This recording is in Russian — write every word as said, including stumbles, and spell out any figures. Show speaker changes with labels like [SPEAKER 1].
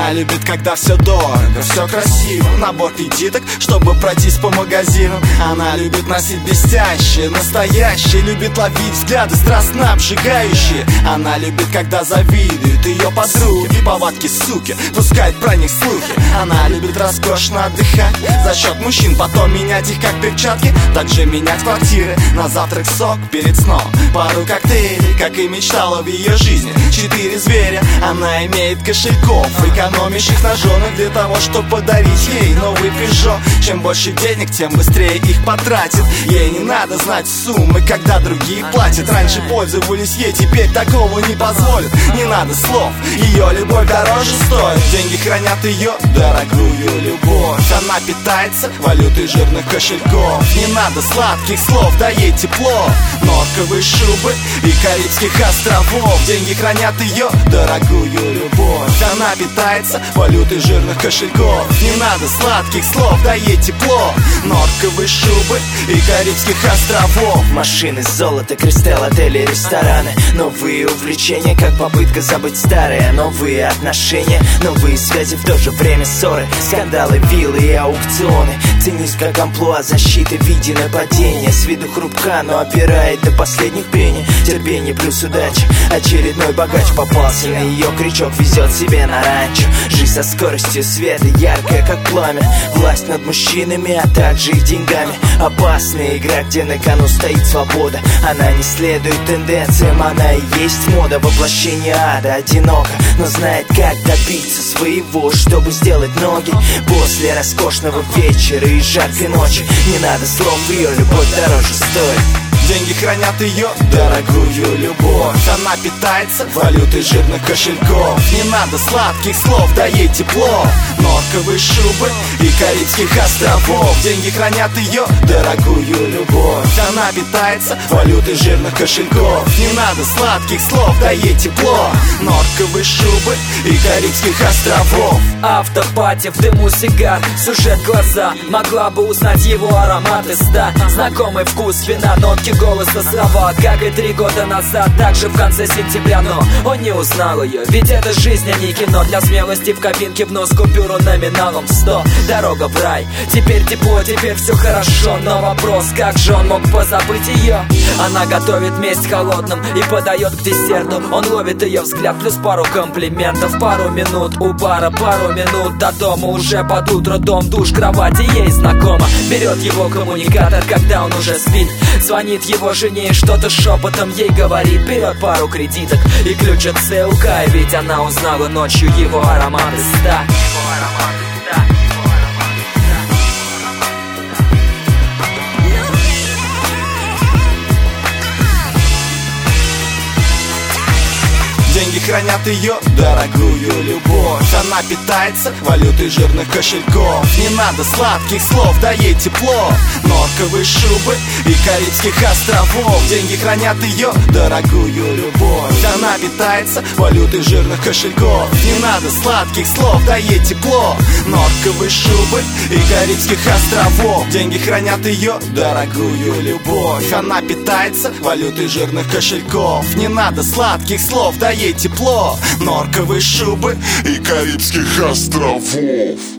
[SPEAKER 1] Она любит, когда все дорого, все красиво, набор кредиток, чтобы пройтись по магазинам. Она любит носить блестящее, настоящее, любит ловить взгляды страстно обжигающие. Она любит, когда завидуют ее подруги, повадки суки, пускает про них слухи. Она любит роскошно отдыхать за счет мужчин, потом менять их как перчатки. Также менять квартиры, на завтрак сок перед сном, пару коктейлей, как и мечтала в ее жизни. Четыре зверя, она имеет кошельков, экономящих на женах для того, чтобы подарить ей новый Peugeot. Чем больше денег, тем быстрее их потратит. Ей не надо знать суммы, когда другие платят. Раньше пользовались ей, теперь такого не позволят. Не надо слов, ее любовь дороже стоит. Деньги хранят ее дорогую любовь. Она питается валютой жирных кошельков. Не надо сладких слов, да ей тепло. Норковые шубы и Карибских островов. Деньги хранят ее дорогую любовь. Она питается валютой жирных кошельков. Не надо сладких слов, да ей тепло. Норковые шубы и Карибских островов.
[SPEAKER 2] Машины, золото, кристалл, отели, рестораны. Новые увлечения, как попытка забыть старые. Новые отношения, новые связи, в то же время ссоры, скандалы, виллы и аукционы. Ценись как амплуа защиты в виде нападения. С виду хрупка, но опирает до последних пений. Терпение плюс удача. Очередной богач попался на ее крючок, везет себе на ранчо. Жизнь со скоростью света, яркая как пламя. Власть над мужчинами, а также их деньгами. Опасная игра, где на кону стоит свобода. Она не следует тенденциям, она и есть мода. Воплощение ада, одиноко, но знает, как добиться своего, чтобы сделать ноги после роскошного вечера и жаркой ночи. Не надо слов, ее любовь дороже стоит.
[SPEAKER 1] Деньги хранят ее дорогую любовь. Она питается валютой жирных кошельков. Не надо сладких слов, да ей тепло. Норковые шубы и Карибских островов. Деньги хранят ее дорогую любовь. Она питается валютой жирных кошельков. Не надо сладких слов, да ей тепло. Норковые шубы и Карибских островов.
[SPEAKER 3] Автопати в дыму сигар, сушат глаза. Могла бы узнать его аромат из ста. Знакомый вкус вина, нотки голоса, слова, как и три года назад, также в конце сентября. Но он не узнал ее, ведь это жизнь, а не кино. Для смелости в кабинке в нос купюру номиналом сто. Дорога в рай, теперь тепло, теперь все хорошо. Но вопрос, как же он мог позабыть ее? Она готовит месть холодным и подает к десерту. Он ловит ее взгляд, плюс пару комплиментов. Пару минут у бара, пару минут до дома. Уже под утро дом, душ, кровати ей знакома. Берет его коммуникатор, когда он уже спит. Звонит его жене и что-то шепотом ей говорит. Берет пару кредиток и ключ от ЦЛК. И ведь она узнала ночью его аромат из ста.
[SPEAKER 1] Деньги хранят ее дорогую любовь. Она питается валютой жирных кошельков. Не надо сладких слов, да ей тепло. Норковые шубы и Карибских островов. Деньги хранят ее дорогую любовь. Она питается валютой жирных кошельков. Не надо сладких слов, да ей тепло. Норковые шубы и Карибских островов. Деньги хранят ее дорогую любовь. Она питается валютой жирных кошельков. Не надо сладких слов, да ей тепло. Норковые шубы
[SPEAKER 4] и Карибских островов.